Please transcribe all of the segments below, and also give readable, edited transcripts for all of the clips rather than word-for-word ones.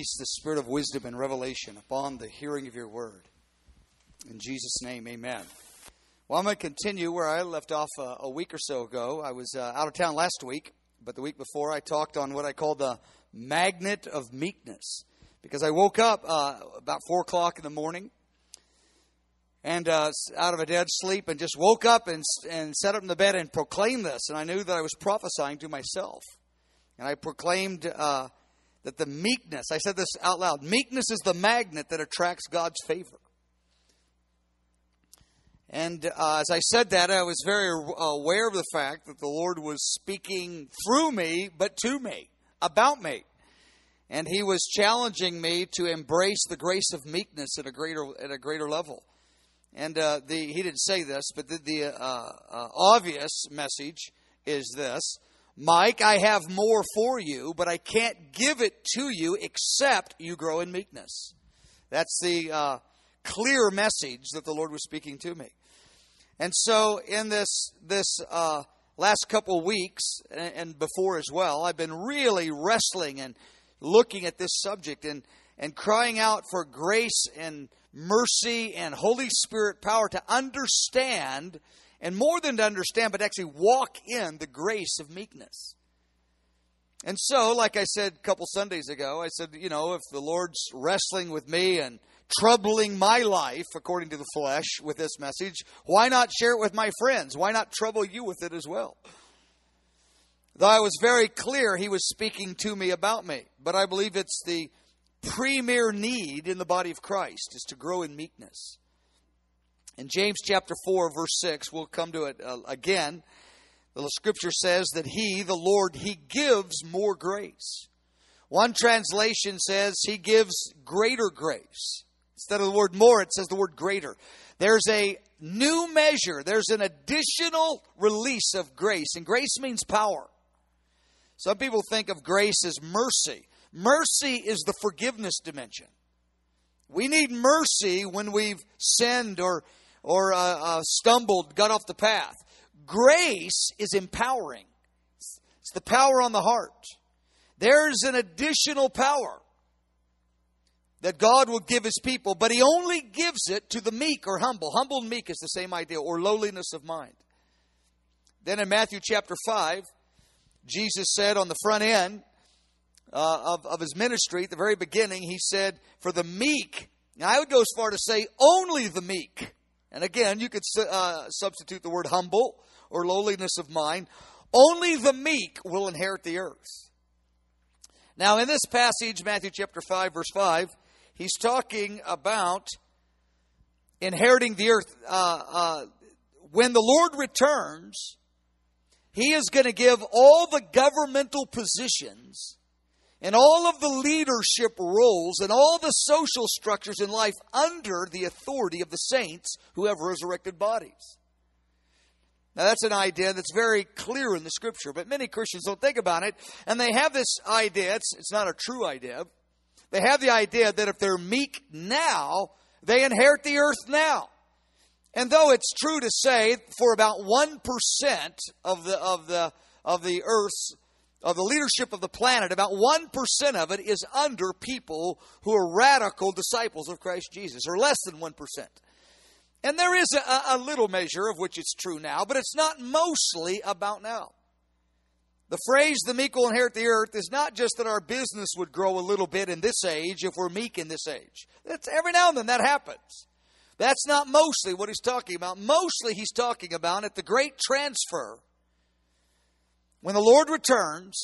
release the spirit of wisdom and revelation upon the hearing of your word. In Jesus' name, amen. Well, I'm going to continue where I left off a week or so ago. I was out of town last week, but the week before I talked on what I call the magnet of meekness. Because I woke up about 4 o'clock in the morning and out of a dead sleep and just woke up and sat up in the bed and proclaimed this. And I knew that I was prophesying to myself. And I proclaimed that the meekness, I said this out loud, meekness is the magnet that attracts God's favor. And as I said that, I was very aware of the fact that the Lord was speaking through me, but to me, about me. And He was challenging me to embrace the grace of meekness at a greater level. And He didn't say this, but the obvious message is this: Mike, I have more for you, but I can't give it to you except you grow in meekness. That's the clear message that the Lord was speaking to me. And so in this last couple of weeks and before as well, I've been really wrestling and looking at this subject and crying out for grace and mercy and Holy Spirit power to understand, and more than to understand, but actually walk in the grace of meekness. And so, like I said a couple Sundays ago, I said, if the Lord's wrestling with me and troubling my life, according to the flesh, with this message, why not share it with my friends? Why not trouble you with it as well? Though I was very clear He was speaking to me about me. But I believe it's the premier need in the body of Christ is to grow in meekness. In James chapter 4, verse 6, we'll come to it again. The Scripture says that He, the Lord, He gives more grace. One translation says He gives greater grace. Instead of the word more, it says the word greater. There's a new measure. There's an additional release of grace. And grace means power. Some people think of grace as mercy. Mercy is the forgiveness dimension. We need mercy when we've sinned or stumbled, got off the path. Grace is empowering. It's the power on the heart. There's an additional power that God will give His people, but He only gives it to the meek or humble. Humble and meek is the same idea, or lowliness of mind. Then in Matthew chapter 5, Jesus said on the front end of His ministry, at the very beginning, He said, for the meek, now I would go as far to say only the meek. And again, you could substitute the word humble or lowliness of mind. Only the meek will inherit the earth. Now in this passage, Matthew chapter 5, verse 5, He's talking about inheriting the earth. When the Lord returns, He is going to give all the governmental positions and all of the leadership roles and all the social structures in life under the authority of the saints who have resurrected bodies. Now that's an idea that's very clear in the Scripture, but many Christians don't think about it, and they have this idea, it's not a true idea, they have the idea that if they're meek now, they inherit the earth now. And though it's true to say for about 1% of the earth's, of the leadership of the planet, about 1% of it is under people who are radical disciples of Christ Jesus, or less than 1%. And there is a little measure of which it's true now, but it's not mostly about now. The phrase, the meek will inherit the earth, is not just that our business would grow a little bit in this age if we're meek in this age. That's, every now and then that happens. That's not mostly what He's talking about. Mostly He's talking about at the great transfer. When the Lord returns,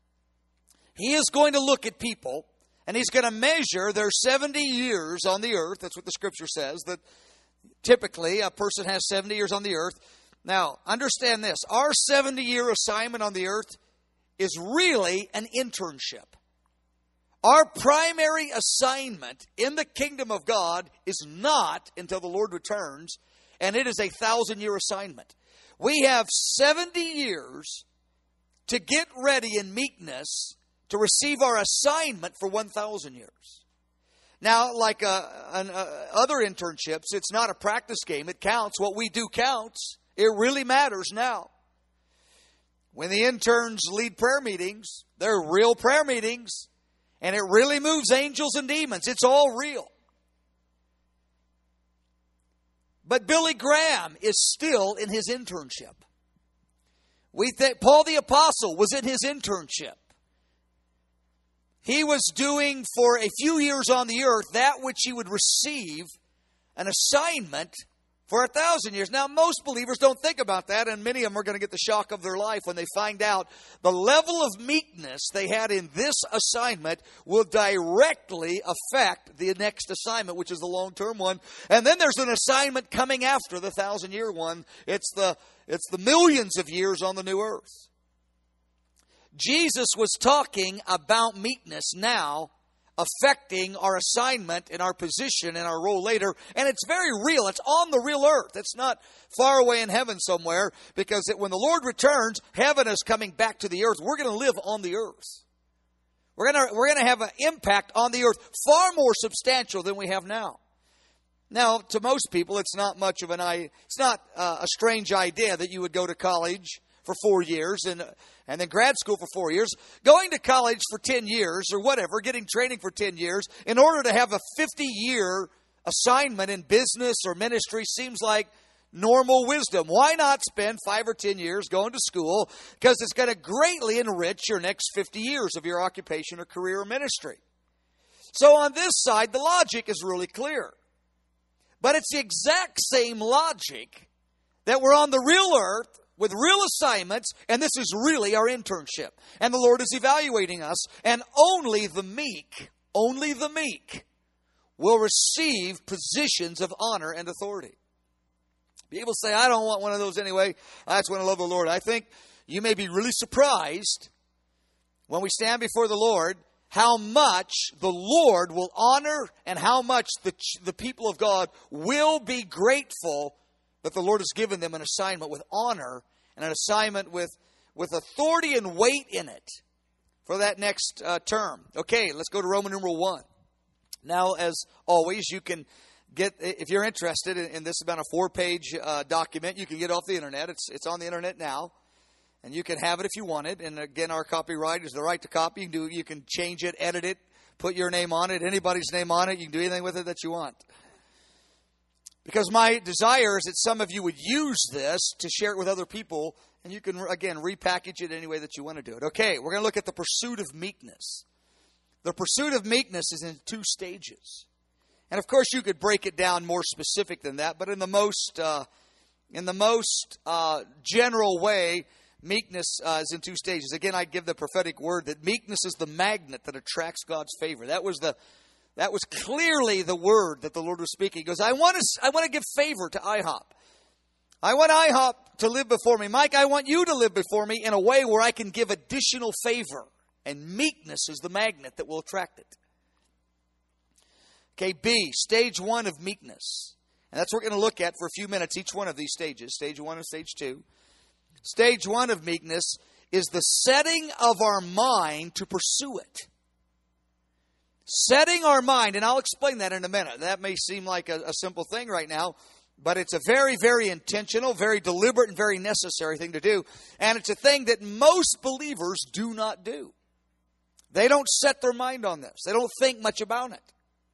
He is going to look at people and He's going to measure their 70 years on the earth. That's what the Scripture says, that typically a person has 70 years on the earth. Now, understand this. Our 70-year assignment on the earth is really an internship. Our primary assignment in the kingdom of God is not until the Lord returns, and it is a 1,000-year assignment. We have 70 years to get ready in meekness to receive our assignment for 1,000 years. Now, like other internships, it's not a practice game. It counts. What we do counts. It really matters now. When the interns lead prayer meetings, they're real prayer meetings. And it really moves angels and demons. It's all real. But Billy Graham is still in his internship. We think Paul the Apostle was in his internship. He was doing for a few years on the earth that which he would receive an assignment for 1,000 years. Now, most believers don't think about that, and many of them are going to get the shock of their life when they find out the level of meekness they had in this assignment will directly affect the next assignment, which is the long-term one. And then there's an assignment coming after the 1,000-year one. It's the millions of years on the new earth. Jesus was talking about meekness now, affecting our assignment and our position and our role later. And it's very real. It's on the real earth. It's not far away in heaven somewhere, because when the Lord returns, heaven is coming back to the earth. We're going to live on the earth. We're going to have an impact on the earth far more substantial than we have now. Now, to most people, it's not a strange idea that you would go to college for 4 years and then grad school for 4 years. Going to college for 10 years or whatever, getting training for 10 years in order to have a 50-year assignment in business or ministry seems like normal wisdom. Why not spend 5 or 10 years going to school? Because it's going to greatly enrich your next 50 years of your occupation or career or ministry. So on this side, the logic is really clear. But it's the exact same logic that we're on the real earth with real assignments, and this is really our internship. And the Lord is evaluating us, and only the meek will receive positions of honor and authority. People say, I don't want one of those anyway. I just want to love the Lord. I think you may be really surprised when we stand before the Lord how much the Lord will honor and how much the people of God will be grateful that the Lord has given them an assignment with honor and an assignment with authority and weight in it for that next term. Okay, let's go to Roman numeral 1. Now, as always, you can get, if you're interested in this, about a 4-page document, you can get off the internet. It's on the internet now. And you can have it if you want it. And again, our copyright is the right to copy. You can change it, edit it, put your name on it, anybody's name on it. You can do anything with it that you want. Because my desire is that some of you would use this to share it with other people. And you can, again, repackage it any way that you want to do it. Okay, we're going to look at the pursuit of meekness. The pursuit of meekness is in 2 stages. And of course, you could break it down more specific than that. But in the most general way, meekness is in 2 stages. Again, I give the prophetic word that meekness is the magnet that attracts God's favor. That was clearly the word that the Lord was speaking. He goes, I want to give favor to IHOP. I want IHOP to live before me. Mike, I want you to live before me in a way where I can give additional favor. And meekness is the magnet that will attract it. Okay, B, stage 1 of meekness. And that's what we're going to look at for a few minutes, each one of these stages, stage 1 and stage 2. Stage 1 of meekness is the setting of our mind to pursue it. Setting our mind, and I'll explain that in a minute. That may seem like a simple thing right now, but it's a very, very intentional, very deliberate, and very necessary thing to do. And it's a thing that most believers do not do. They don't set their mind on this. They don't think much about it.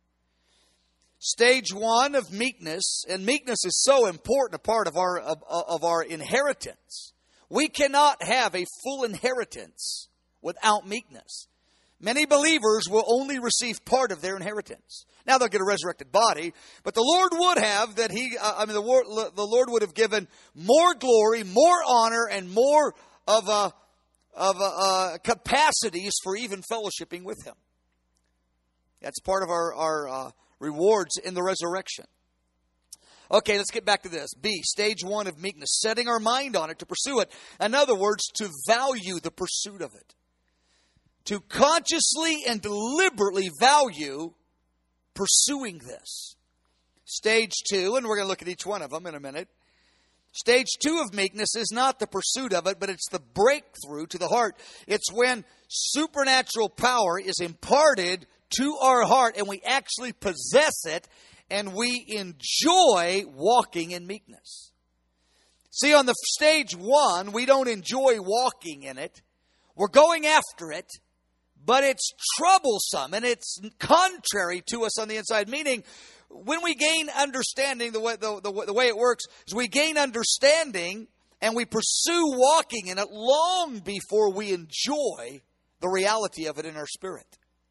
Stage 1 of meekness, and meekness is so important a part of our inheritance. We cannot have a full inheritance without meekness. Many believers will only receive part of their inheritance. Now they'll get a resurrected body, but the Lord would have the Lord would have given more glory, more honor, and more of capacities for even fellowshipping with Him. That's part of our rewards in the resurrection. Okay, let's get back to this. B, stage 1 of meekness, setting our mind on it to pursue it. In other words, to value the pursuit of it. To consciously and deliberately value pursuing this. Stage 2, and we're going to look at each one of them in a minute. Stage 2 of meekness is not the pursuit of it, but it's the breakthrough to the heart. It's when supernatural power is imparted to our heart and we actually possess it and we enjoy walking in meekness. See, on the stage 1, we don't enjoy walking in it. We're going after it, but it's troublesome and it's contrary to us on the inside. Meaning, when we gain understanding, the way it works is we gain understanding and we pursue walking in it long before we enjoy the reality of it in our spirit.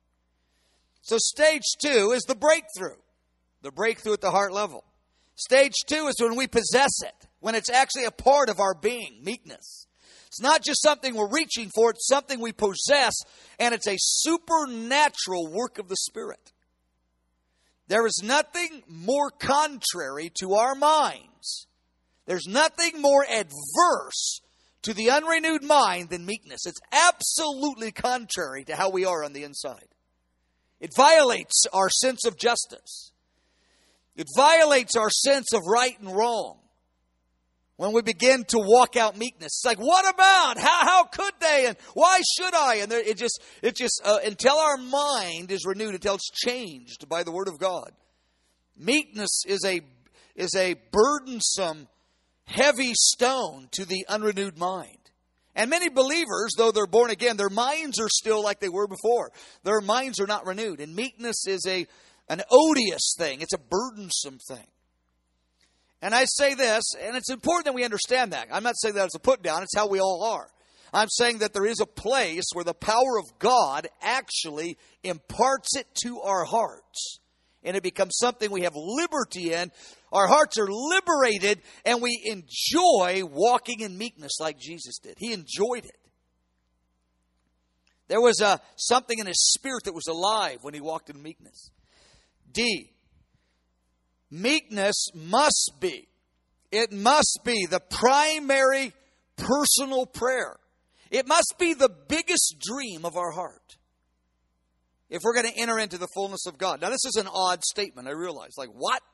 So stage 2 is the breakthrough at the heart level. Stage 2 is when we possess it, when it's actually a part of our being, meekness. It's not just something we're reaching for, it's something we possess, and it's a supernatural work of the Spirit. There is nothing more contrary to our minds. There's nothing more adverse to the unrenewed mind than meekness. It's absolutely contrary to how we are on the inside. It violates our sense of justice. It violates our sense of right and wrong. When we begin to walk out meekness, it's like, what about? How could they? And why should I? And it just until our mind is renewed, until it's changed by the Word of God. Meekness is a burdensome, heavy stone to the unrenewed mind. And many believers, though they're born again, their minds are still like they were before. Their minds are not renewed. And meekness is an odious thing. It's a burdensome thing. And I say this, and it's important that we understand that. I'm not saying that it's a put down, it's how we all are. I'm saying that there is a place where the power of God actually imparts it to our hearts. And it becomes something we have liberty in. Our hearts are liberated, and we enjoy walking in meekness like Jesus did. He enjoyed it. There was something in his spirit that was alive when he walked in meekness. D. Meekness must be the primary personal prayer. It must be the biggest dream of our heart if we're going to enter into the fullness of God. Now, this is an odd statement, I realize. Like, what?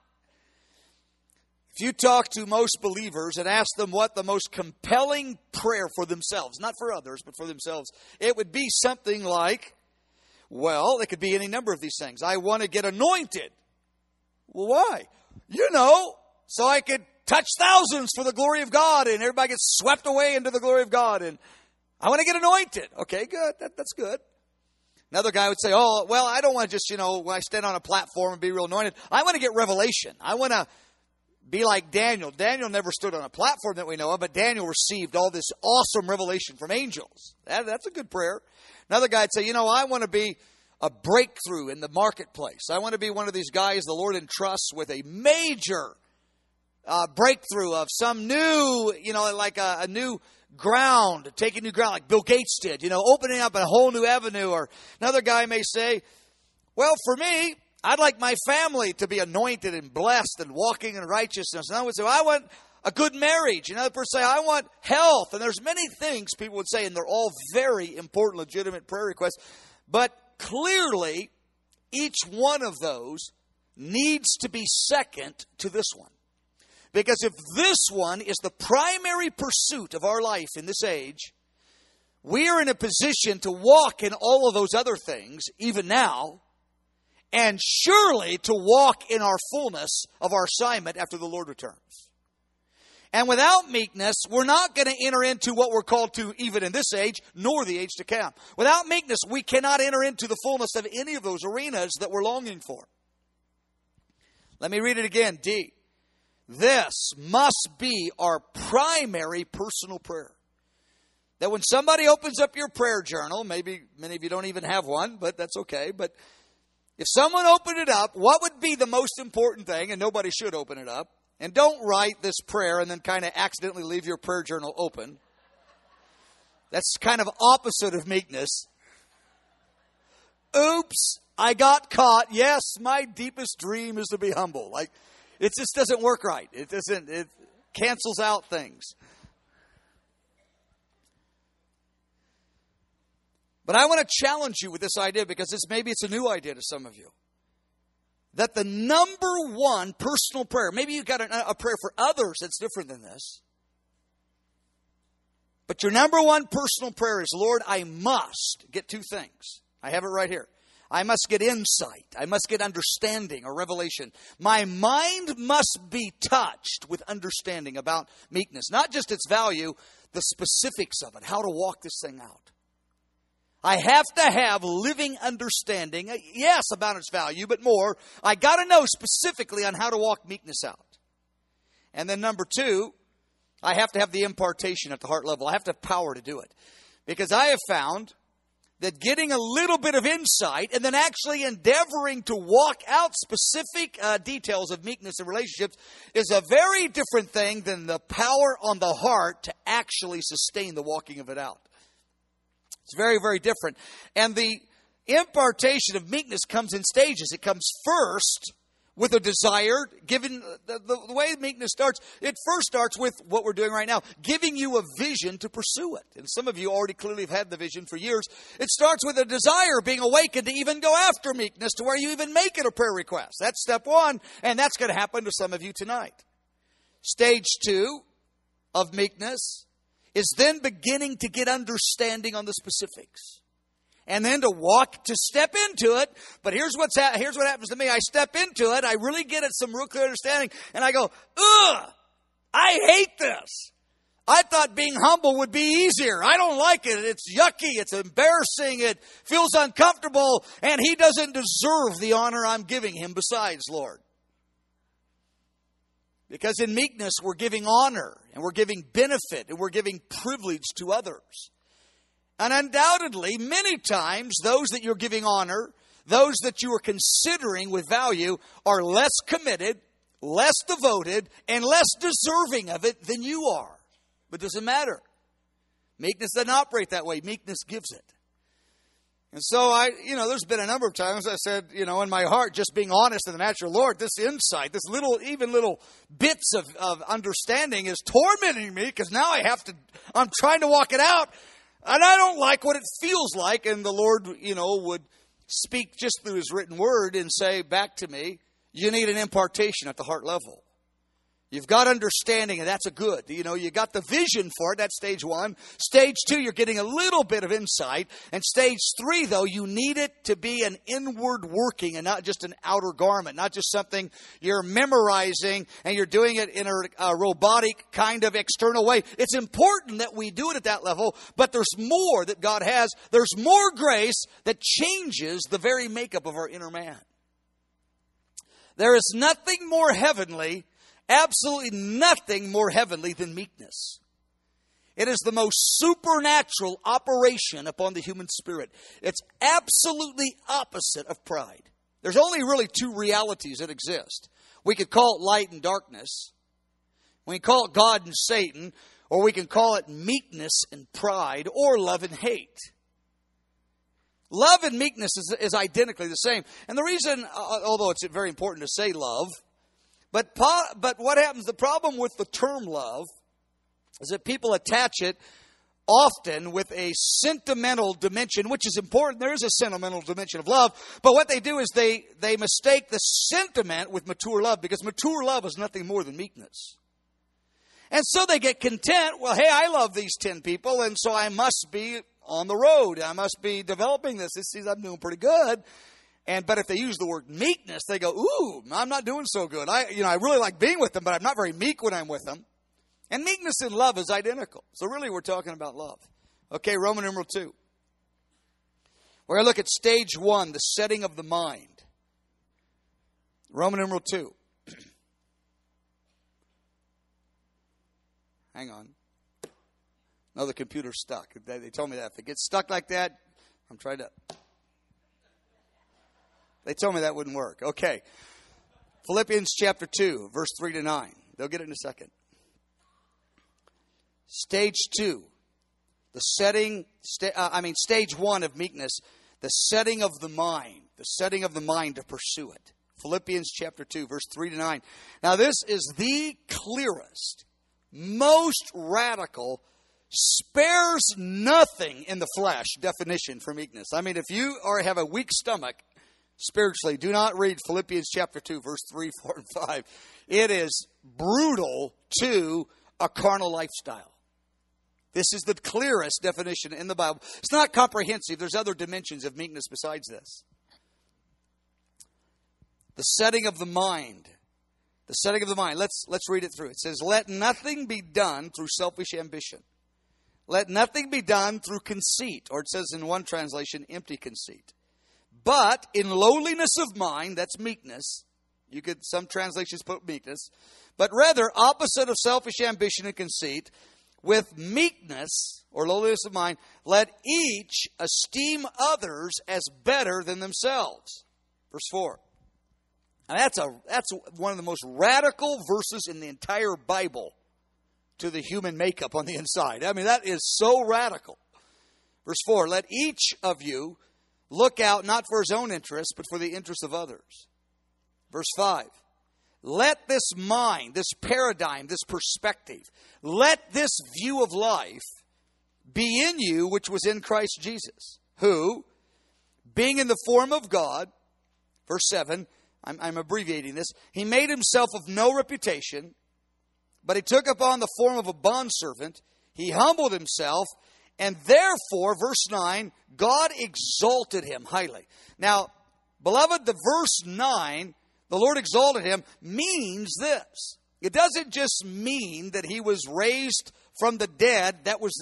If you talk to most believers and ask them what the most compelling prayer for themselves, not for others, but for themselves, it would be something like, well, it could be any number of these things. I want to get anointed. Well, why? So I could touch thousands for the glory of God, and everybody gets swept away into the glory of God, and I want to get anointed. Okay, good. That's good. Another guy would say, oh, well, I don't want to just, when I stand on a platform and be real anointed. I want to get revelation. I want to be like Daniel. Daniel never stood on a platform that we know of, but Daniel received all this awesome revelation from angels. That's a good prayer. Another guy would say, I want to be a breakthrough in the marketplace. I want to be one of these guys the Lord entrusts with a major breakthrough of some new, like a new ground, taking new ground like Bill Gates did, opening up a whole new avenue. Or another guy may say, well, for me, I'd like my family to be anointed and blessed and walking in righteousness. Another would say, I want a good marriage. Another person say, I want health. And there's many things people would say, and they're all very important, legitimate prayer requests. But clearly, each one of those needs to be second to this one. Because if this one is the primary pursuit of our life in this age, we are in a position to walk in all of those other things, even now, and surely to walk in our fullness of our assignment after the Lord returns. And without meekness, we're not going to enter into what we're called to even in this age, nor the age to come. Without meekness, we cannot enter into the fullness of any of those arenas that we're longing for. Let me read it again. D. This must be our primary personal prayer. That when somebody opens up your prayer journal, maybe many of you don't even have one, but that's okay. But if someone opened it up, what would be the most important thing? And nobody should open it up. And don't write this prayer and then kind of accidentally leave your prayer journal open. That's kind of opposite of meekness. Oops, I got caught. Yes, my deepest dream is to be humble. Like, it just doesn't work right. It cancels out things. But I want to challenge you with this idea because maybe it's a new idea to some of you. That the number one personal prayer, maybe you've got a prayer for others that's different than this. But your number one personal prayer is, Lord, I must get two things. I have it right here. I must get insight. I must get understanding or revelation. My mind must be touched with understanding about meekness. Not just its value, the specifics of it, how to walk this thing out. I have to have living understanding, yes, about its value, but more, I got to know specifically on how to walk meekness out. And then number two, I have to have the impartation at the heart level. I have to have power to do it. Because I have found that getting a little bit of insight and then actually endeavoring to walk out specific details of meekness in relationships is a very different thing than the power on the heart to actually sustain the walking of it out. It's very, very different. And the impartation of meekness comes in stages. It comes first with a desire, given the way meekness starts. It first starts with what we're doing right now, giving you a vision to pursue it. And some of you already clearly have had the vision for years. It starts with a desire, being awakened to even go after meekness to where you even make it a prayer request. That's step one, and that's going to happen to some of you tonight. Stage two of meekness is then beginning to get understanding on the specifics. And then to step into it. But here's what happens to me. I step into it. I really get it some real clear understanding. And I go, ugh, I hate this. I thought being humble would be easier. I don't like it. It's yucky. It's embarrassing. It feels uncomfortable. And he doesn't deserve the honor I'm giving him besides, Lord. Because in meekness, we're giving honor, and we're giving benefit, and we're giving privilege to others. And undoubtedly, many times, those that you're giving honor, those that you are considering with value, are less committed, less devoted, and less deserving of it than you are. But it doesn't matter. Meekness doesn't operate that way. Meekness gives it. And so there's been a number of times I said, in my heart, just being honest in the natural, Lord, this insight, this little bits of understanding is tormenting me because now I'm trying to walk it out and I don't like what it feels like. And the Lord, would speak just through his written word and say back to me, you need an impartation at the heart level. You've got understanding, and that's a good. You got the vision for it. That's stage one. Stage two, you're getting a little bit of insight. And stage three, though, you need it to be an inward working and not just an outer garment, not just something you're memorizing and you're doing it in a robotic kind of external way. It's important that we do it at that level, but there's more that God has. There's more grace that changes the very makeup of our inner man. There is nothing more heavenly, absolutely nothing more heavenly than meekness. It is the most supernatural operation upon the human spirit. It's absolutely opposite of pride. There's only really two realities that exist. We could call it light and darkness. We can call it God and Satan, or we can call it meekness and pride, or love and hate. Love and meekness is identically the same. And the reason, although it's very important to say love, But what happens, the problem with the term love is that people attach it often with a sentimental dimension, which is important. There is a sentimental dimension of love. But what they do is they mistake the sentiment with mature love, because mature love is nothing more than meekness. And so they get content. Well, hey, I love these 10 people, and so I must be on the road. I must be developing this. This seems I'm doing pretty good. But if they use the word meekness, they go, ooh, I'm not doing so good. I really like being with them, but I'm not very meek when I'm with them. And meekness and love is identical. So really we're talking about love. Okay, Roman numeral 2. We're going to look at stage 1, the setting of the mind. Roman numeral 2. Hang on. No, the computer's stuck. They told me that. If it gets stuck like that, I'm trying to... They told me that wouldn't work. Okay. Philippians chapter 2, verse 3 to 9. They'll get it in a second. Stage 2. Stage 1 of meekness. The setting of the mind. The setting of the mind to pursue it. Philippians chapter 2, verse 3 to 9. Now this is the clearest, most radical, spares nothing in the flesh definition for meekness. I mean, if you have a weak stomach, spiritually, do not read Philippians chapter 2, verse 3, 4, and 5. It is brutal to a carnal lifestyle. This is the clearest definition in the Bible. It's not comprehensive. There's other dimensions of meekness besides this. The setting of the mind. The setting of the mind. Let's read it through. It says, let nothing be done through selfish ambition. let nothing be done through conceit, or it says in one translation, empty conceit. But in lowliness of mind, that's meekness. Some translations put meekness. But rather, opposite of selfish ambition and conceit, with meekness, or lowliness of mind, let each esteem others as better than themselves. Verse 4. Now that's one of the most radical verses in the entire Bible to the human makeup on the inside. I mean, that is so radical. Verse 4, let each of you look out not for his own interest, but for the interest of others. Verse 5, let this mind, this paradigm, this perspective, let this view of life be in you, which was in Christ Jesus, who, being in the form of God, verse 7, I'm abbreviating this, he made himself of no reputation, but he took upon the form of a bondservant. He humbled himself, and therefore, verse 9, God exalted him highly. Now, beloved, the verse 9, the Lord exalted him, means this. It doesn't just mean that he was raised from the dead. That was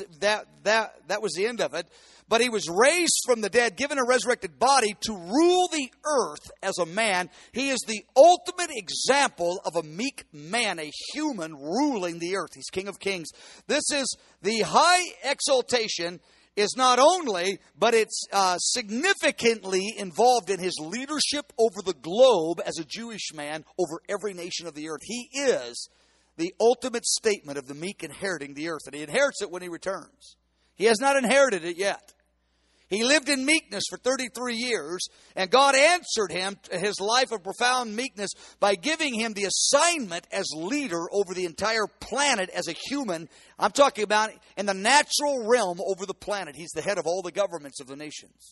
the end of it. But he was raised from the dead, given a resurrected body to rule the earth as a man. He is the ultimate example of a meek man, a human ruling the earth. He's King of Kings. This is the high exaltation is not only, but it's significantly involved in his leadership over the globe as a Jewish man over every nation of the earth. He is the ultimate statement of the meek inheriting the earth. And he inherits it when he returns. He has not inherited it yet. He lived in meekness for 33 years, and God answered him, his life of profound meekness, by giving him the assignment as leader over the entire planet as a human. I'm talking about in the natural realm over the planet. He's the head of all the governments of the nations.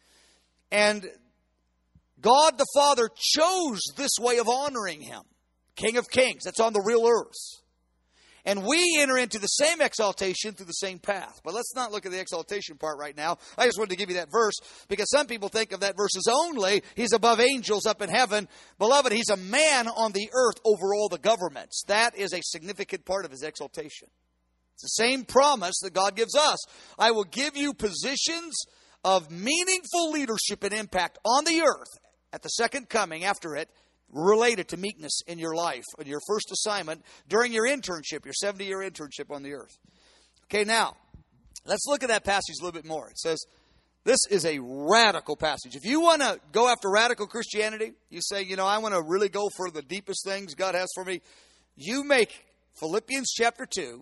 And God the Father chose this way of honoring him. King of Kings, that's on the real earth. And we enter into the same exaltation through the same path. But let's not look at the exaltation part right now. I just wanted to give you that verse because some people think of that verse as only he's above angels up in heaven. Beloved, he's a man on the earth over all the governments. That is a significant part of his exaltation. It's the same promise that God gives us. I will give you positions of meaningful leadership and impact on the earth at the second coming after it, related to meekness in your life, on your first assignment, during your internship, your 70-year internship on the earth. Okay, now, let's look at that passage a little bit more. It says, this is a radical passage. If you want to go after radical Christianity, you say, I want to really go for the deepest things God has for me, you make Philippians chapter 2.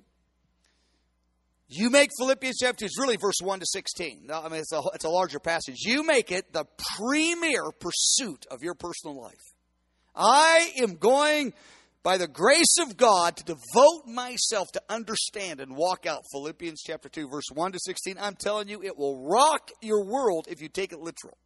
You make Philippians chapter 2, it's really verse 1 to 16. I mean, it's a larger passage. You make it the premier pursuit of your personal life. I am going, by the grace of God, to devote myself to understand and walk out Philippians chapter 2, verse 1 to 16. I'm telling you, it will rock your world if you take it literal.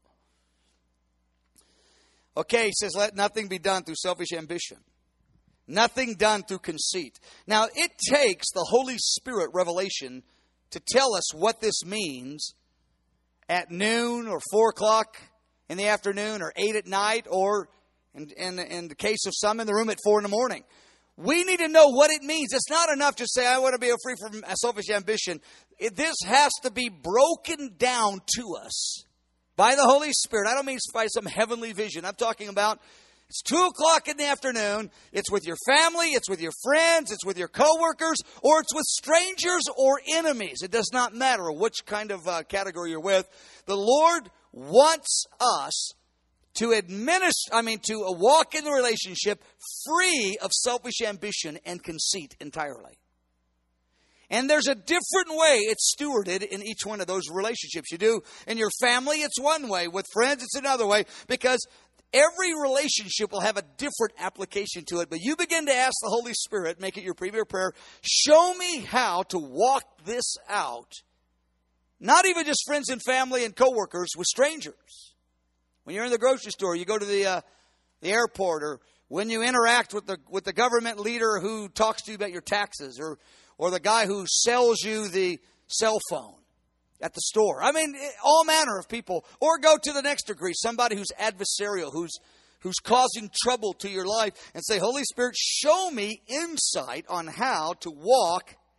Okay, he says, let nothing be done through selfish ambition. Nothing done through conceit. Now, it takes the Holy Spirit revelation to tell us what this means at noon or 4 o'clock in the afternoon or 8 at night or in the case of some in the room at 4 in the morning. We need to know what it means. It's not enough to say, I want to be free from selfish ambition. This has to be broken down to us by the Holy Spirit. I don't mean by some heavenly vision. I'm talking about it's 2 o'clock in the afternoon. It's with your family. It's with your friends. It's with your coworkers. Or it's with strangers or enemies. It does not matter which kind of category you're with. The Lord wants us to walk in the relationship free of selfish ambition and conceit entirely. And there's a different way it's stewarded in each one of those relationships. You do in your family, it's one way. With friends, it's another way. Because every relationship will have a different application to it. But you begin to ask the Holy Spirit, make it your premier prayer, show me how to walk this out. Not even just friends and family and coworkers, with strangers. When you're in the grocery store, you go to the airport, or when you interact with the government leader who talks to you about your taxes, or the guy who sells you the cell phone at the store. I mean, all manner of people. Or go to the next degree, somebody who's adversarial, who's causing trouble to your life, and say, Holy Spirit, show me insight on how to walk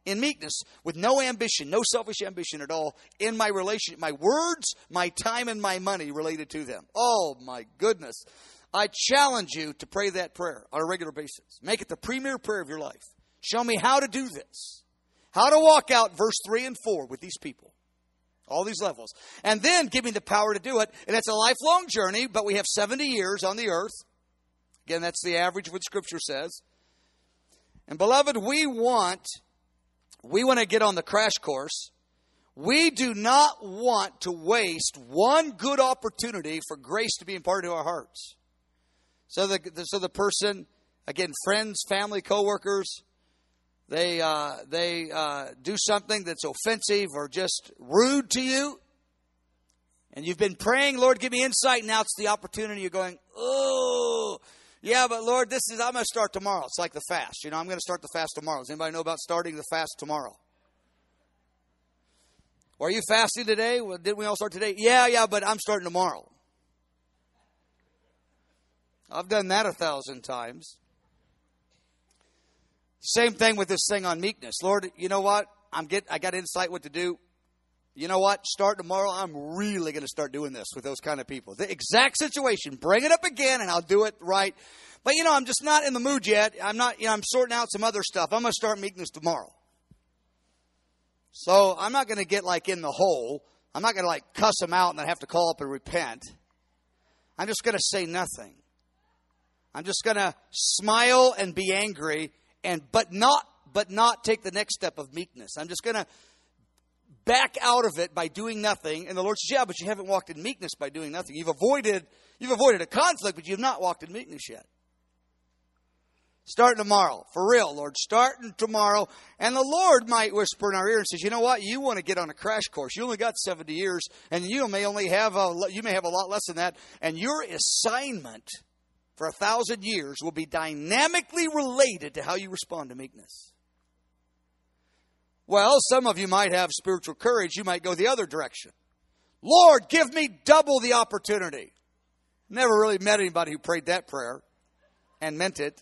in meekness, with no ambition, no selfish ambition at all in my relationship, my words, my time, and my money related to them. Oh, my goodness. I challenge you to pray that prayer on a regular basis. Make it the premier prayer of your life. Show me how to do this. How to walk out verse 3 and 4 with these people. All these levels. And then give me the power to do it. And it's a lifelong journey, but we have 70 years on the earth. Again, that's the average of what Scripture says. And beloved, we want to get on the crash course. We do not want to waste one good opportunity for grace to be imparted to our hearts. So the person, again, friends, family, coworkers, they do something that's offensive or just rude to you. And you've been praying, Lord, give me insight. Now it's the opportunity. You're going, oh, yeah, but Lord, I'm going to start tomorrow. It's like the fast. I'm going to start the fast tomorrow. Does anybody know about starting the fast tomorrow? Are you fasting today? Well, didn't we all start today? Yeah, but I'm starting tomorrow. I've done that 1,000 times. Same thing with this thing on meekness. Lord, you know what? I got insight what to do. You know what? Start tomorrow. I'm really going to start doing this with those kind of people. The exact situation. Bring it up again and I'll do it right. But, I'm just not in the mood yet. I'm sorting out some other stuff. I'm going to start meekness tomorrow. So I'm not going to get in the hole. I'm not going to cuss them out and then have to call up and repent. I'm just going to say nothing. I'm just going to smile and be angry but not take the next step of meekness. I'm just going to back out of it by doing nothing. And the Lord says, yeah, but you haven't walked in meekness by doing nothing. You've avoided a conflict, but you've not walked in meekness yet. Starting tomorrow. For real, Lord. Starting tomorrow. And the Lord might whisper in our ear and says, you know what? You want to get on a crash course. You only got 70 years, and you may have a lot less than that. And your assignment for 1,000 years will be dynamically related to how you respond to meekness. Well, some of you might have spiritual courage. You might go the other direction. Lord, give me double the opportunity. Never really met anybody who prayed that prayer and meant it.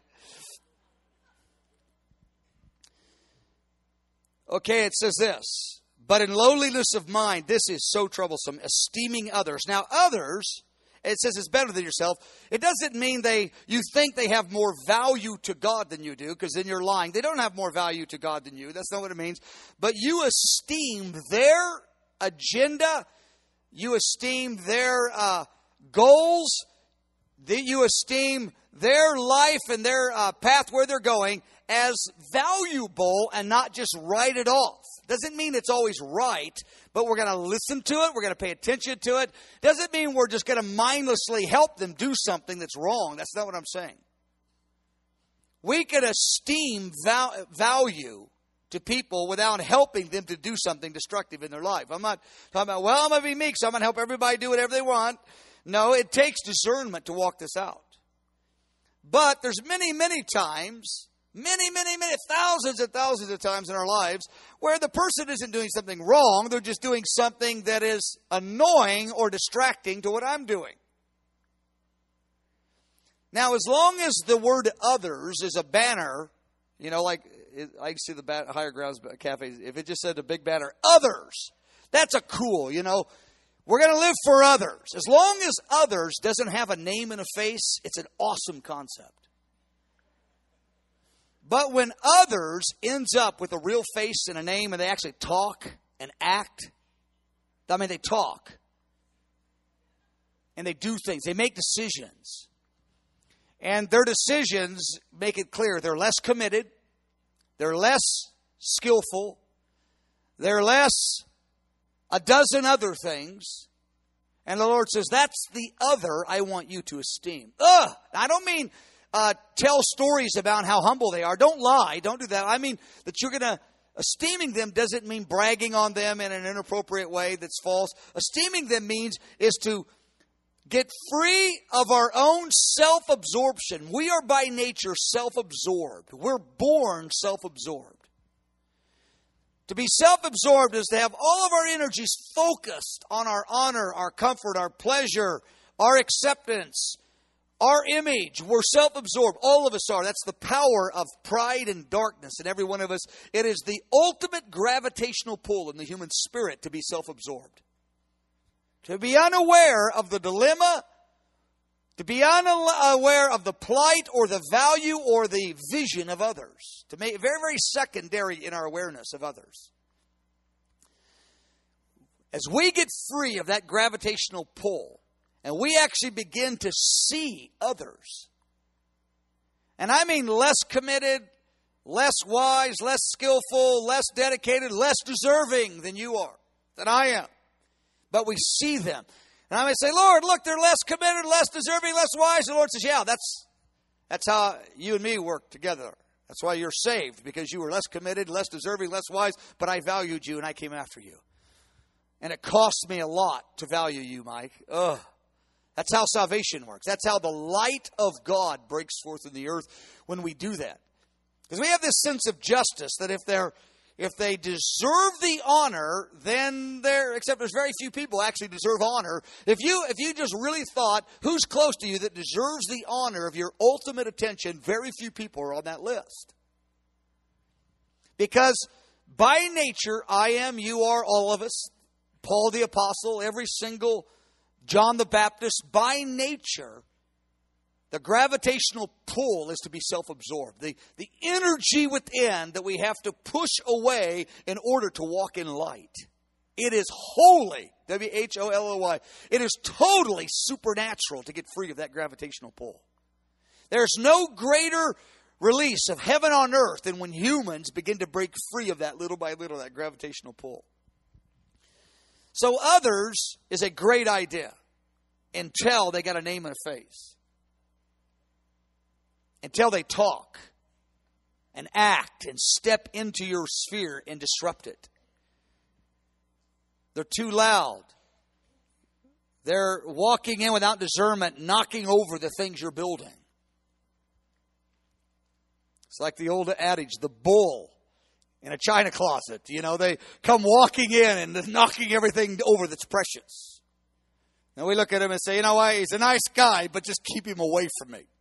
Okay, it says this. But in lowliness of mind, this is so troublesome, esteeming others. Now, others, it says it's better than yourself. It doesn't mean you think they have more value to God than you do, because then you're lying. They don't have more value to God than you. That's not what it means. But you esteem their agenda. You esteem their goals. You esteem their life and their path where they're going as valuable and not just write it off. Doesn't mean it's always right, but we're going to listen to it. We're going to pay attention to it. Doesn't mean we're just going to mindlessly help them do something that's wrong. That's not what I'm saying. We can esteem value to people without helping them to do something destructive in their life. I'm not talking about, I'm going to be meek, so I'm going to help everybody do whatever they want. No, it takes discernment to walk this out. But there's many, many times, thousands and thousands of times in our lives where the person isn't doing something wrong. They're just doing something that is annoying or distracting to what I'm doing. Now, as long as the word others is a banner, I see the Higher Grounds Cafe, if it just said a big banner, others, that's a cool, we're going to live for others. As long as others doesn't have a name and a face, it's an awesome concept. But when others ends up with a real face and a name and they actually talk and act, they talk and they do things. They make decisions. And their decisions make it clear they're less committed. They're less skillful. They're less a dozen other things. And the Lord says, that's the other I want you to esteem. I don't mean tell stories about how humble they are. Don't lie. Don't do that. I mean that you're going to, esteeming them doesn't mean bragging on them in an inappropriate way that's false. Esteeming them is to get free of our own self-absorption. We are by nature self-absorbed. We're born self-absorbed. To be self-absorbed is to have all of our energies focused on our honor, our comfort, our pleasure, our acceptance, our image. We're self-absorbed. All of us are. That's the power of pride and darkness in every one of us. It is the ultimate gravitational pull in the human spirit to be self-absorbed. To be unaware of the dilemma, to be unaware of the plight or the value or the vision of others. To make it very, very secondary in our awareness of others. As we get free of that gravitational pull, and we actually begin to see others. And I mean less committed, less wise, less skillful, less dedicated, less deserving than you are, than I am. But we see them. And I may say, Lord, look, they're less committed, less deserving, less wise. And the Lord says, yeah, that's how you and me work together. That's why you're saved, because you were less committed, less deserving, less wise, but I valued you and I came after you. And it cost me a lot to value you, Mike. Ugh. That's how salvation works. That's how the light of God breaks forth in the earth when we do that. Because we have this sense of justice that if they deserve the honor, then except there's very few people actually deserve honor. If you just really thought who's close to you that deserves the honor of your ultimate attention, very few people are on that list. Because by nature, I am, you are, all of us, Paul the Apostle, every single John the Baptist, by nature, the gravitational pull is to be self-absorbed. The energy within that we have to push away in order to walk in light. It is wholly, W-H-O-L-O-Y, it is totally supernatural to get free of that gravitational pull. There's no greater release of heaven on earth than when humans begin to break free of that little by little, that gravitational pull. So others is a great idea until they got a name and a face. Until they talk and act and step into your sphere and disrupt it. They're too loud. They're walking in without discernment, knocking over the things you're building. It's like the old adage, the bull in a china closet. You know, they come walking in and knocking everything over that's precious. And we look at him and say, you know what, he's a nice guy, but just keep him away from me.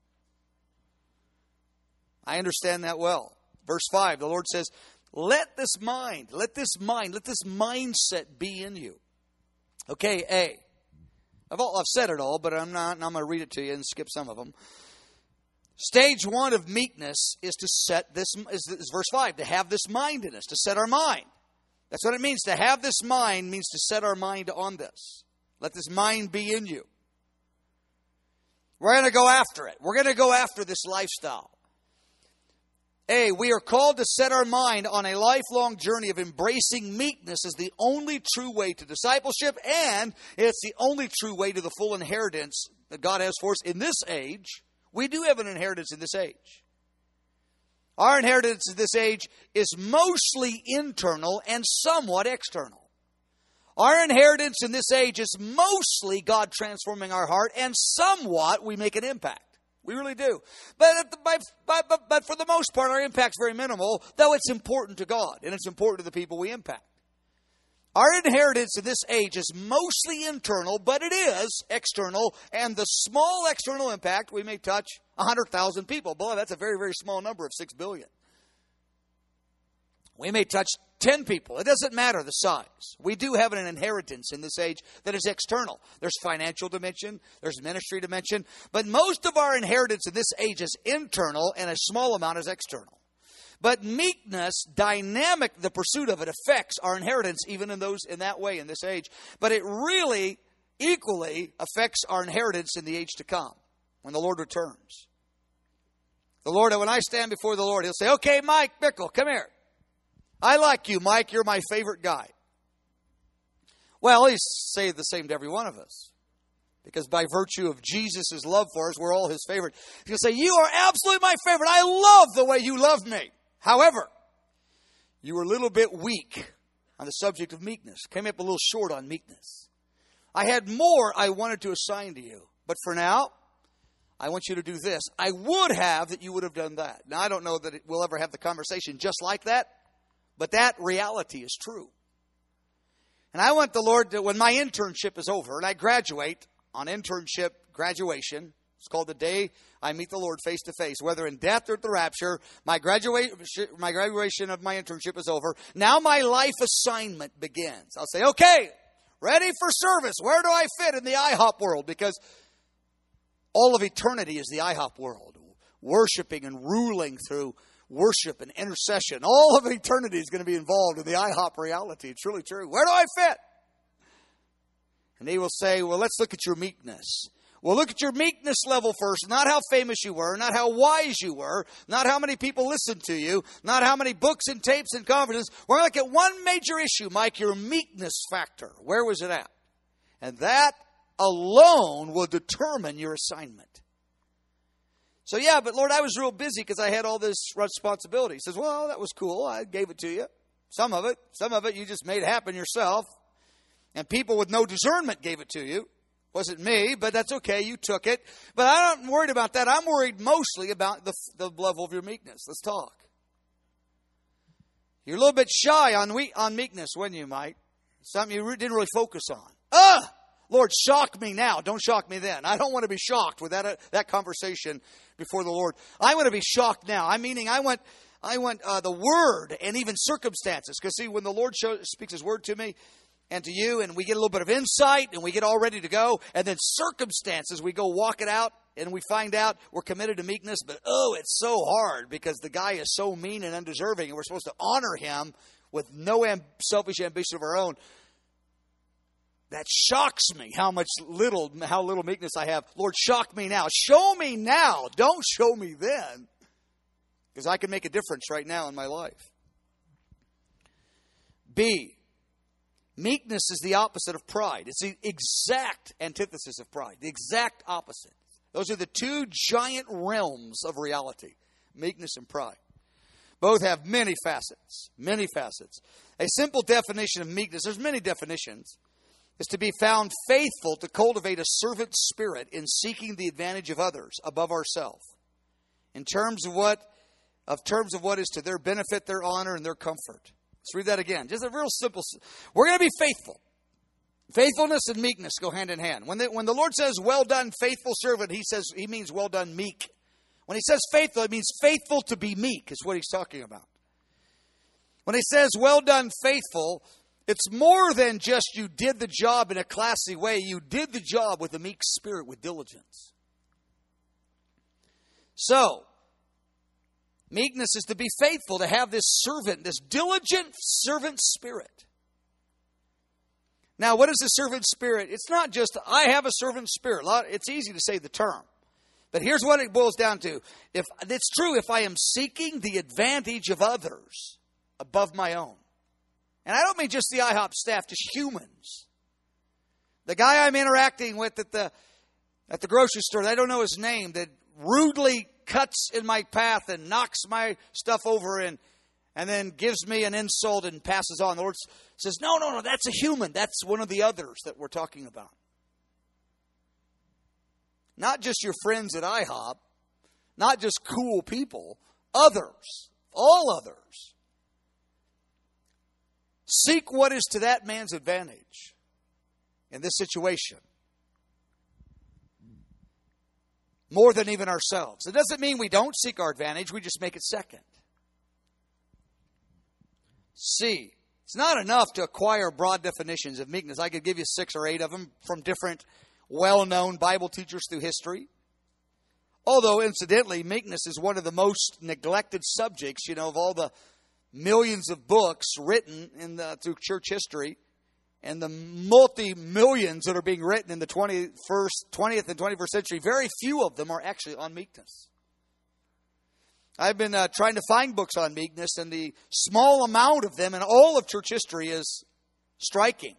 I understand that well. Verse 5, the Lord says, let this mindset be in you. Okay, A. I've said it all, but I'm going to read it to you and skip some of them. Stage 1 of meekness is to set this, is verse 5, to have this mind in us, to set our mind. That's what it means. To have this mind means to set our mind on this. Let this mind be in you. We're going to go after it. We're going to go after this lifestyle. A, we are called to set our mind on a lifelong journey of embracing meekness as the only true way to discipleship, and it's the only true way to the full inheritance that God has for us in this age. We do have an inheritance in this age. Our inheritance in this age is mostly internal and somewhat external. Our inheritance in this age is mostly God transforming our heart, and somewhat we make an impact. We really do. But for the most part, our impact's very minimal, though it's important to God, and it's important to the people we impact. Our inheritance in this age is mostly internal, but it is external, and the small external impact, we may touch 100,000 people. Boy, that's a very, very small number of 6 billion. We may touch 10 people. It doesn't matter the size. We do have an inheritance in this age that is external. There's financial dimension. There's ministry dimension. But most of our inheritance in this age is internal, and a small amount is external. But meekness, dynamic, the pursuit of it affects our inheritance even in that way in this age. But it really equally affects our inheritance in the age to come when the Lord returns. The Lord, when I stand before the Lord, He'll say, okay, Mike Bickle, come here. I like you, Mike. You're my favorite guy. Well, He's saying the same to every one of us. Because by virtue of Jesus' love for us, we're all His favorite. He'll say, you are absolutely my favorite. I love the way you love me. However, you were a little bit weak on the subject of meekness. Came up a little short on meekness. I had more I wanted to assign to you. But for now, I want you to do this. I would have that you would have done that. Now, I don't know that we'll ever have the conversation just like that. But that reality is true. And I want the Lord to, when my internship is over and I graduate on internship graduation, It's called the day I meet the Lord face to face, whether in death or at the rapture. My graduation of my internship is over. Now my life assignment begins. I'll say, okay, ready for service. Where do I fit in the IHOP world? Because all of eternity is the IHOP world. Worshiping and ruling through worship and intercession. All of eternity is going to be involved in the IHOP reality. It's really true. Where do I fit? And he will say, well, let's look at your meekness. Well, look at your meekness level first. Not how famous you were, not how wise you were, not how many people listened to you, not how many books and tapes and conferences. We're going to look at one major issue, Mike, your meekness factor. Where was it at? And that alone will determine your assignment. So, yeah, but Lord, I was real busy because I had all this responsibility. He says, well, that was cool. I gave it to you. Some of it you just made happen yourself. And people with no discernment gave it to you. Wasn't me, but that's okay. You took it. But I'm not worried about that. I'm worried mostly about the level of your meekness. Let's talk. You're a little bit shy on meekness, weren't you, Mike? Something you didn't really focus on. Lord, shock me now. Don't shock me then. I don't want to be shocked with that conversation before the Lord. I want to be shocked now. I want the word and even circumstances. Because see, when the Lord speaks His word to me, and to you, and we get a little bit of insight, and we get all ready to go, and then circumstances, we go walk it out, and we find out we're committed to meekness, but it's so hard because the guy is so mean and undeserving, and we're supposed to honor him with no selfish ambition of our own. That shocks me how little meekness I have. Lord, shock me now. Show me now. Don't show me then, because I can make a difference right now in my life. B, meekness is the opposite of pride. It's the exact antithesis of pride. The exact opposite. Those are the two giant realms of reality. Meekness and pride. Both have many facets. Many facets. A simple definition of meekness, there's many definitions, is to be found faithful to cultivate a servant spirit in seeking the advantage of others above ourselves. In terms of what is to their benefit, their honor, and their comfort. Let's read that again. Just a real simple. We're going to be faithful. Faithfulness and meekness go hand in hand. When the Lord says, well done, faithful servant, He means well done, meek. When He says faithful, it means faithful to be meek is what He's talking about. When He says, well done, faithful, it's more than just you did the job in a classy way. You did the job with a meek spirit, with diligence. So, meekness is to be faithful, to have this servant, this diligent servant spirit. Now, what is the servant spirit? It's not just, I have a servant spirit. It's easy to say the term. But here's what it boils down to. If it's true, if I am seeking the advantage of others above my own. And I don't mean just the IHOP staff, just humans. The guy I'm interacting with at the grocery store, I don't know his name, that rudely cuts in my path and knocks my stuff over and then gives me an insult and passes on. The Lord says, no, that's a human. That's one of the others that we're talking about. Not just your friends at IHOP, not just cool people, others, all others. Seek what is to that man's advantage in this situation. More than even ourselves. It doesn't mean we don't seek our advantage. We just make it second. C, it's not enough to acquire broad definitions of meekness. I could give you 6 or 8 of them from different well-known Bible teachers through history. Although, incidentally, meekness is one of the most neglected subjects, of all the millions of books written through church history. And the multi-millions that are being written in the 20th and 21st century, very few of them are actually on meekness. I've been trying to find books on meekness, and the small amount of them in all of church history is striking.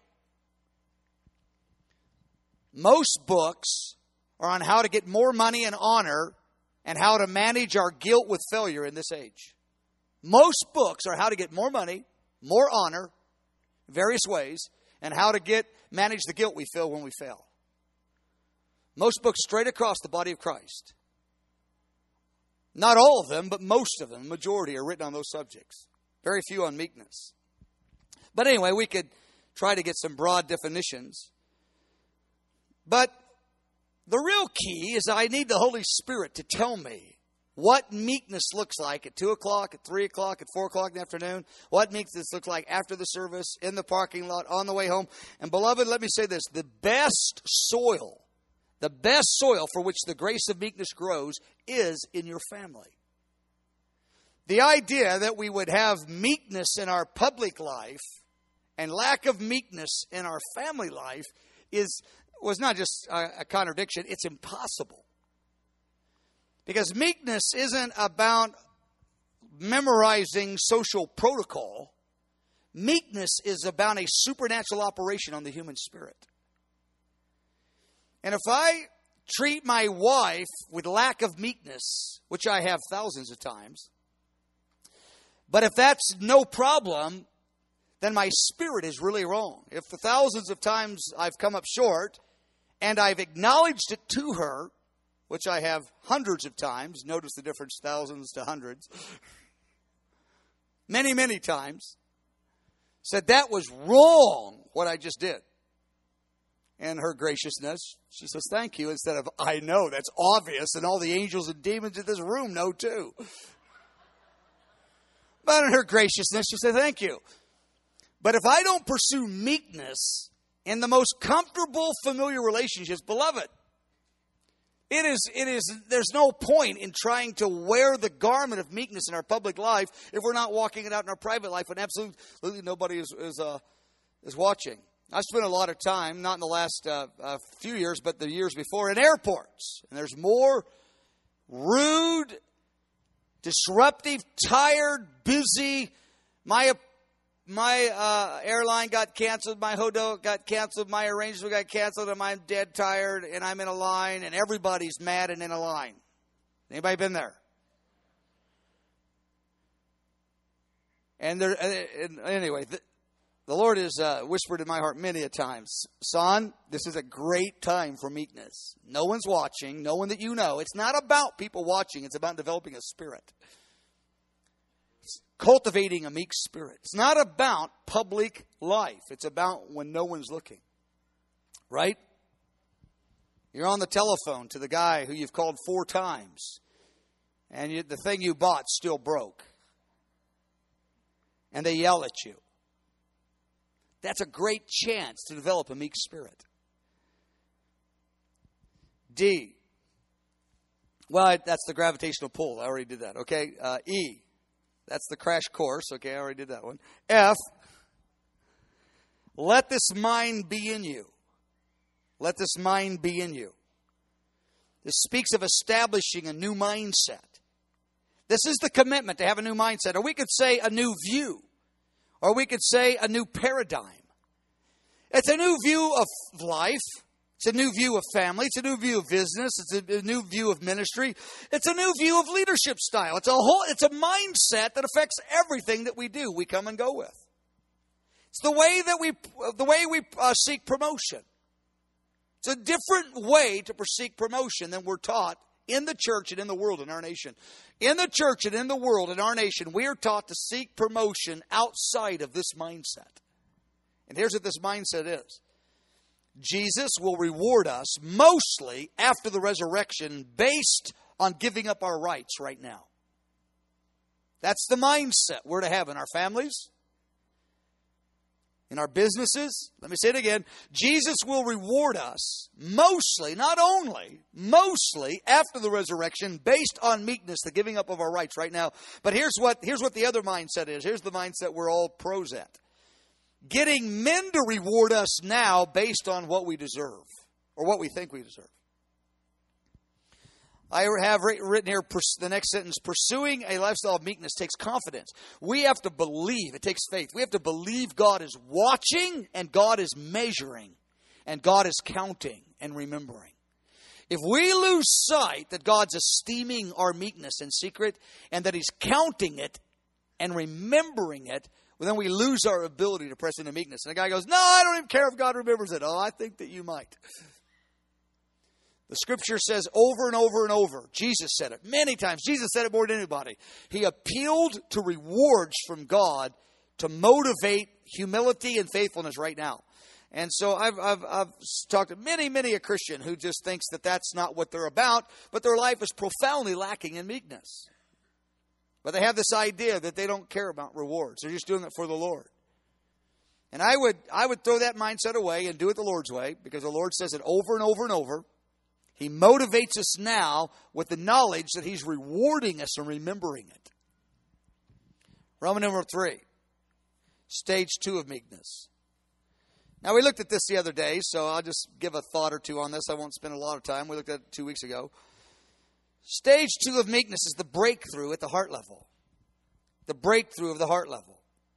Most books are on how to get more money and honor and how to manage our guilt with failure in this age. Most books are how to get more money, more honor, various ways, and how to manage the guilt we feel when we fail. Most books straight across the body of Christ. Not all of them, but most of them, majority, are written on those subjects. Very few on meekness. But anyway, we could try to get some broad definitions. But The real key is I need the Holy Spirit to tell me what meekness looks like at 2 o'clock, at 3 o'clock, at 4 o'clock in the afternoon. What meekness looks like after the service, in the parking lot, on the way home. And beloved, let me say this. The best soil for which the grace of meekness grows is in your family. The idea that we would have meekness in our public life and lack of meekness in our family life was not just a contradiction, it's impossible. Because meekness isn't about memorizing social protocol. Meekness is about a supernatural operation on the human spirit. And if I treat my wife with lack of meekness, which I have thousands of times, but if that's no problem, then my spirit is really wrong. If the thousands of times I've come up short and I've acknowledged it to her, which I have hundreds of times, notice the difference, thousands to hundreds, many, many times, said that was wrong what I just did. And her graciousness, she says, thank you, instead of, I know, that's obvious, and all the angels and demons in this room know too. But in her graciousness, she said, thank you. But if I don't pursue meekness in the most comfortable, familiar relationships, beloved, there's no point in trying to wear the garment of meekness in our public life if we're not walking it out in our private life when absolutely nobody is watching. I spent a lot of time, not in the last few years, but the years before, in airports. And there's more rude, disruptive, tired, busy. My airline got canceled, my hotel got canceled, my arrangement got canceled, and I'm dead tired, and I'm in a line, and everybody's mad and in a line. Anybody been there? And anyway, the Lord has whispered in my heart many a times, son, this is a great time for meekness. No one's watching, no one that you know. It's not about people watching. It's about developing a spirit. It's cultivating a meek spirit. It's not about public life. It's about when no one's looking. Right? You're on the telephone to the guy who you've called 4 times. And the thing you bought still broke. And they yell at you. That's a great chance to develop a meek spirit. D. Well, that's the gravitational pull. I already did that. Okay. E. That's the crash course. Okay, I already did that one. F. Let this mind be in you. Let this mind be in you. This speaks of establishing a new mindset. This is the commitment to have a new mindset. Or we could say a new view. Or we could say a new paradigm. It's a new view of life. It's a new view of family. It's a new view of business. It's a new view of ministry. It's a new view of leadership style. It's a mindset that affects everything that we do. We come and go with. It's the way we seek promotion. It's a different way to seek promotion than we're taught in the church and in the world in our nation. In the church and in the world in our nation, we are taught to seek promotion outside of this mindset. And here's what this mindset is. Jesus will reward us mostly after the resurrection based on giving up our rights right now. That's the mindset we're to have in our families, in our businesses. Let me say it again. Jesus will reward us mostly, not only, mostly after the resurrection based on meekness, the giving up of our rights right now. But here's what the other mindset is. Here's the mindset we're all pros at. Getting men to reward us now based on what we deserve or what we think we deserve. I have written here the next sentence. Pursuing a lifestyle of meekness takes confidence. We have to believe. It takes faith. We have to believe God is watching and God is measuring and God is counting and remembering. If we lose sight that God's esteeming our meekness in secret and that He's counting it and remembering it, well, then we lose our ability to press into meekness. And the guy goes, no, I don't even care if God remembers it. Oh, I think that you might. The scripture says over and over and over. Jesus said it many times. Jesus said it more than anybody. He appealed to rewards from God to motivate humility and faithfulness right now. And so I've talked to many a Christian who just thinks that that's not what they're about, but their life is profoundly lacking in meekness. But they have this idea that they don't care about rewards. They're just doing it for the Lord. And I would throw that mindset away and do it the Lord's way, because the Lord says it over and over and over. He motivates us now with the knowledge that He's rewarding us and remembering it. Roman number 3, stage 2 of meekness. Now, we looked at this the other day, so I'll just give a thought or two on this. I won't spend a lot of time. We looked at it 2 weeks ago. Stage 2 of meekness is the breakthrough at the heart level. The breakthrough of the heart level.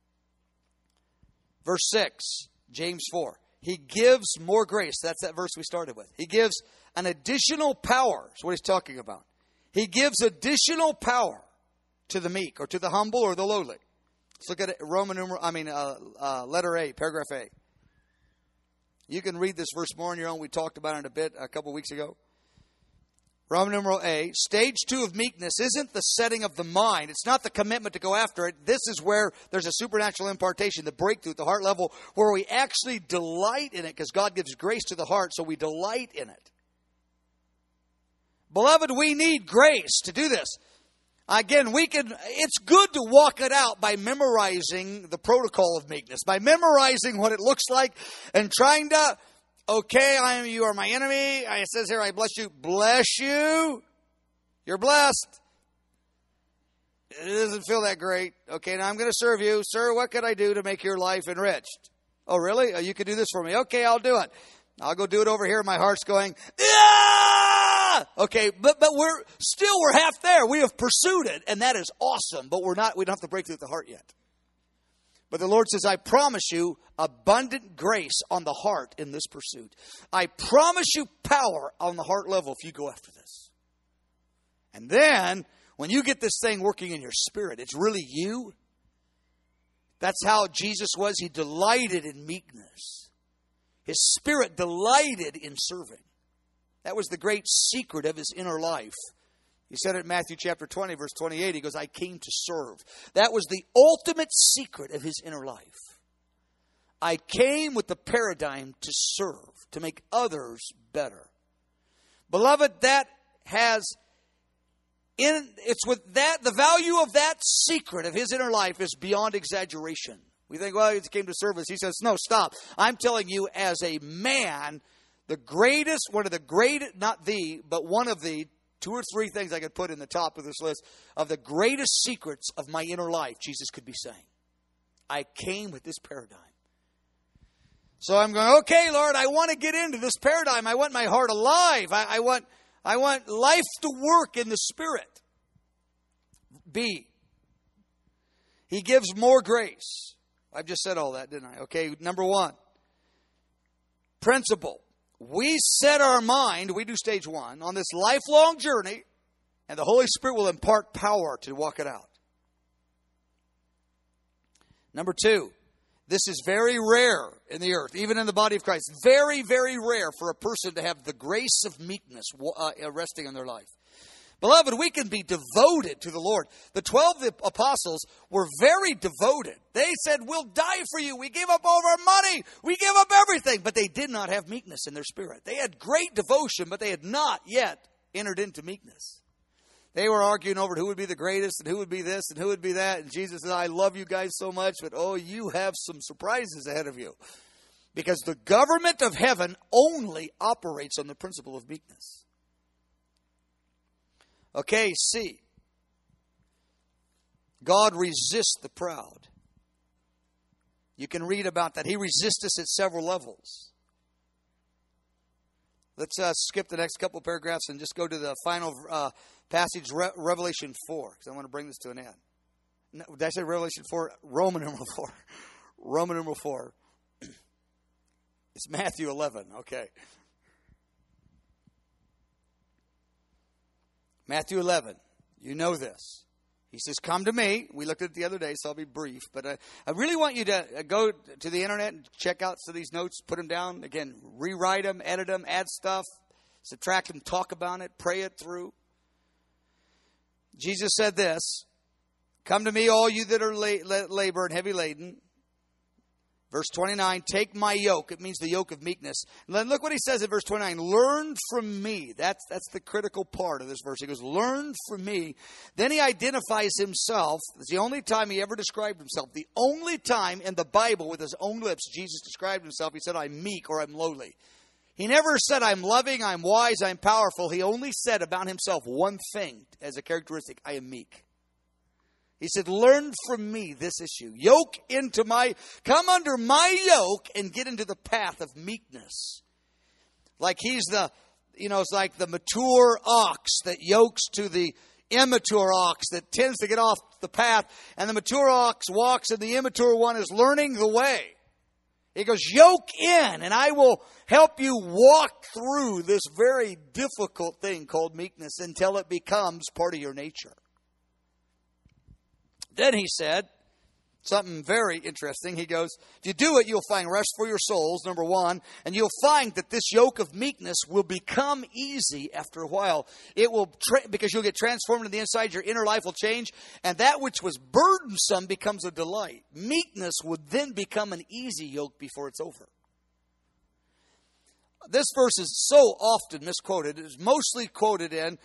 Verse 6, James 4. He gives more grace. That's that verse we started with. He gives an additional power. That's what he's talking about. He gives additional power to the meek, or to the humble, or the lowly. Let's look at it. Letter A, paragraph A. You can read this verse more on your own. We talked about it a bit a couple weeks ago. Roman numeral A, stage 2 of meekness isn't the setting of the mind. It's not the commitment to go after it. This is where there's a supernatural impartation, the breakthrough at the heart level, where we actually delight in it, because God gives grace to the heart, so we delight in it. Beloved, we need grace to do this. Again, it's good to walk it out by memorizing the protocol of meekness, by memorizing what it looks like and trying to, okay, you are my enemy. It says here, I bless you. Bless you. You're blessed. It doesn't feel that great. Okay, now I'm going to serve you. Sir, what could I do to make your life enriched? Oh, really? Oh, you could do this for me. Okay, I'll do it. I'll go do it over here. My heart's going, ah! Okay, but we're half there. We have pursued it, and that is awesome, but we don't have to break through the heart yet. But the Lord says, I promise you abundant grace on the heart in this pursuit. I promise you power on the heart level if you go after this. And then, when you get this thing working in your spirit, it's really you. That's how Jesus was. He delighted in meekness. His spirit delighted in serving. That was the great secret of his inner life. He said it in Matthew chapter 20, verse 28. He goes, I came to serve. That was the ultimate secret of his inner life. I came with the paradigm to serve, to make others better. Beloved, the value of that secret of his inner life is beyond exaggeration. We think, well, he came to serve us. He says, no, stop. I'm telling you, as a man, one of the 2 or 3 things I could put in the top of this list of the greatest secrets of my inner life, Jesus could be saying. I came with this paradigm. So I'm going, okay, Lord, I want to get into this paradigm. I want my heart alive. I want life to work in the Spirit. B, He gives more grace. I've just said all that, didn't I? Okay, number 1. Principle. We set our mind, we do stage 1, on this lifelong journey, and the Holy Spirit will impart power to walk it out. Number 2, this is very rare in the earth, even in the body of Christ. Very, very rare for a person to have the grace of meekness resting in their life. Beloved, we can be devoted to the Lord. The 12 apostles were very devoted. They said, we'll die for you. We give up all of our money. We give up everything. But they did not have meekness in their spirit. They had great devotion, but they had not yet entered into meekness. They were arguing over who would be the greatest and who would be this and who would be that. And Jesus said, I love you guys so much, but you have some surprises ahead of you. Because the government of heaven only operates on the principle of meekness. Okay, C. God resists the proud. You can read about that. He resists us at several levels. Let's skip the next couple paragraphs and just go to the final passage, Revelation 4, because I want to bring this to an end. No, did I say Revelation 4? Roman numeral 4. Roman numeral 4. It's Matthew 11. Okay. Matthew 11, you know this. He says, come to me. We looked at it the other day, so I'll be brief. But I really want you to go to the internet and check out some of these notes, put them down. Again, rewrite them, edit them, add stuff, subtract them, talk about it, pray it through. Jesus said this, come to me, all you that are labor and heavy laden. Verse 29, take my yoke. It means the yoke of meekness. And then look what he says in verse 29. Learn from me. That's the critical part of this verse. He goes, learn from me. Then he identifies himself. It's the only time he ever described himself. The only time in the Bible with his own lips Jesus described himself. He said, I'm meek or I'm lowly. He never said, I'm loving, I'm wise, I'm powerful. He only said about himself one thing as a characteristic. I am meek. He said, learn from me this issue. Come under my yoke and get into the path of meekness. Like he's it's like the mature ox that yokes to the immature ox that tends to get off the path. And the mature ox walks and the immature one is learning the way. He goes, yoke in and I will help you walk through this very difficult thing called meekness until it becomes part of your nature. Then he said something very interesting. He goes, if you do it, you'll find rest for your souls, number one. And you'll find that this yoke of meekness will become easy after a while. It will, because you'll get transformed on the inside. Your inner life will change. And that which was burdensome becomes a delight. Meekness would then become an easy yoke before it's over. This verse is so often misquoted. It is mostly quoted in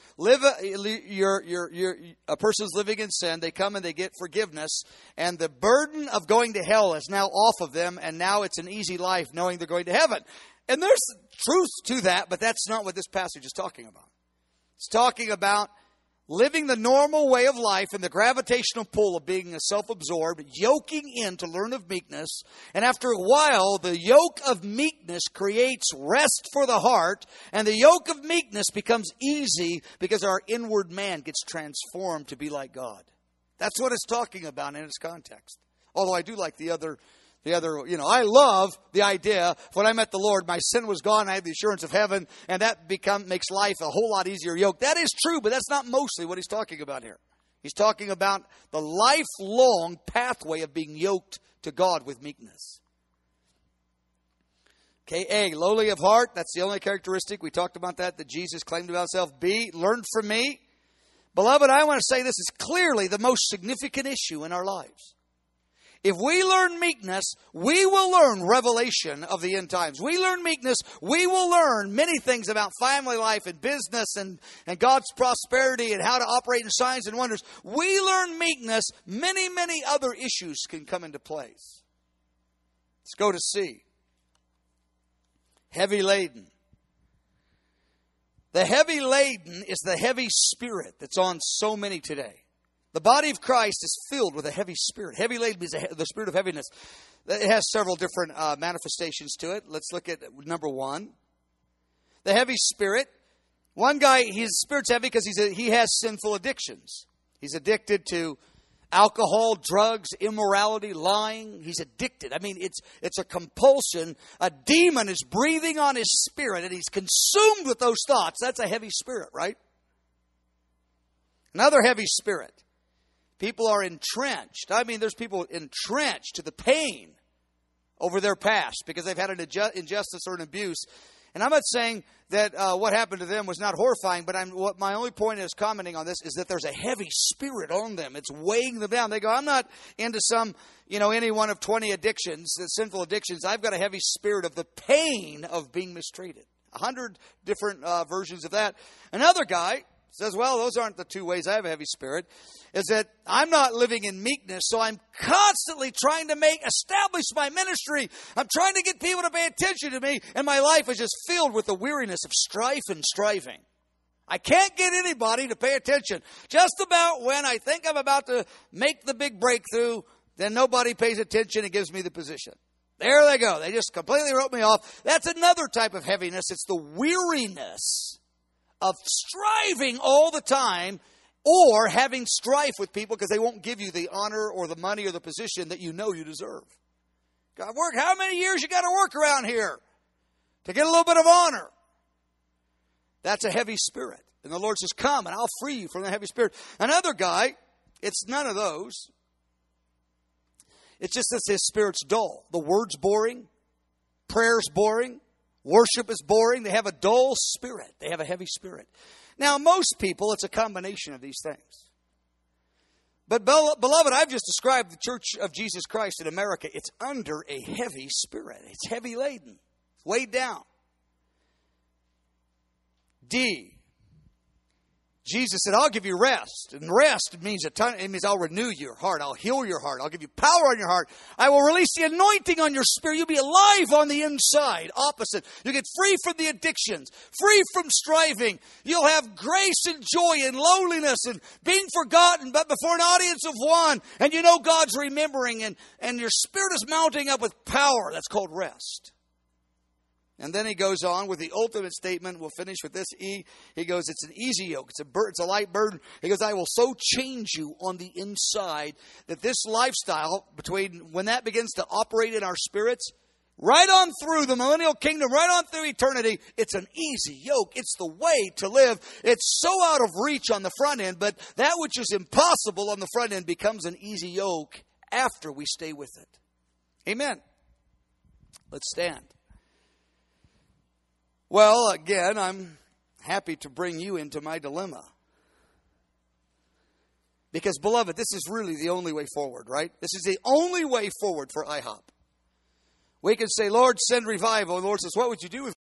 a person's living in sin. They come and they get forgiveness, and the burden of going to hell is now off of them, and now it's an easy life knowing they're going to heaven. And there's truth to that, but that's not what this passage is talking about. It's talking about living the normal way of life and the gravitational pull of being self-absorbed, yoking in to learn of meekness. And after a while, the yoke of meekness creates rest for the heart. And the yoke of meekness becomes easy because our inward man gets transformed to be like God. That's what it's talking about in its context. Although I do like the other, I love the idea, when I met the Lord, my sin was gone, I had the assurance of heaven, and that makes life a whole lot easier yoke. That is true, but that's not mostly what he's talking about here. He's talking about the lifelong pathway of being yoked to God with meekness. Okay, A, lowly of heart, that's the only characteristic. We talked about that Jesus claimed about himself. B, learn from me. Beloved, I want to say this is clearly the most significant issue in our lives. If we learn meekness, we will learn revelation of the end times. We learn meekness, we will learn many things about family life and business and God's prosperity and how to operate in signs and wonders. We learn meekness, many, many other issues can come into place. Let's go to C. Heavy laden. The heavy laden is the heavy spirit that's on so many today. The body of Christ is filled with a heavy spirit. Heavy laden means the spirit of heaviness. It has several different manifestations to it. Let's look at number one. The heavy spirit. One guy, his spirit's heavy because he has sinful addictions. He's addicted to alcohol, drugs, immorality, lying. He's addicted. I mean, it's a compulsion. A demon is breathing on his spirit and he's consumed with those thoughts. That's a heavy spirit, right? Another heavy spirit. People are entrenched. I mean, there's people entrenched to the pain over their past because they've had an injustice or an abuse. And I'm not saying that what happened to them was not horrifying, but what my only point is commenting on this is that there's a heavy spirit on them. It's weighing them down. They go, I'm not into any one of 20 addictions, sinful addictions. I've got a heavy spirit of the pain of being mistreated. 100 different versions of that. Another guy says, well, those aren't the two ways I have a heavy spirit, is that I'm not living in meekness, so I'm constantly trying to establish my ministry. I'm trying to get people to pay attention to me, and my life is just filled with the weariness of strife and striving. I can't get anybody to pay attention. Just about when I think I'm about to make the big breakthrough, then nobody pays attention and gives me the position. There they go. They just completely wrote me off. That's another type of heaviness. It's the weariness of striving all the time or having strife with people because they won't give you the honor or the money or the position that you know you deserve. God, work. How many years you got to work around here to get a little bit of honor? That's a heavy spirit. And the Lord says, come and I'll free you from the heavy spirit. Another guy, it's none of those. It's just that his spirit's dull. The word's boring. Prayer's boring. Worship is boring. They have a dull spirit. They have a heavy spirit. Now, most people, it's a combination of these things. But beloved, I've just described the Church of Jesus Christ in America. It's under a heavy spirit. It's heavy laden, weighed down. D. Jesus said, I'll give you rest. And rest means it means I'll renew your heart. I'll heal your heart. I'll give you power on your heart. I will release the anointing on your spirit. You'll be alive on the inside. Opposite. You'll get free from the addictions, free from striving. You'll have grace and joy and lowliness and being forgotten, but before an audience of one. And you know God's remembering, and your spirit is mounting up with power. That's called rest. And then he goes on with the ultimate statement. We'll finish with this E. He goes, it's an easy yoke. It's a light burden. He goes, I will so change you on the inside that this lifestyle, between when that begins to operate in our spirits, right on through the millennial kingdom, right on through eternity, it's an easy yoke. It's the way to live. It's so out of reach on the front end, but that which is impossible on the front end becomes an easy yoke after we stay with it. Amen. Let's stand. Well, again, I'm happy to bring you into my dilemma. Because, beloved, this is really the only way forward, right? This is the only way forward for IHOP. We can say, Lord, send revival. And the Lord says, what would you do with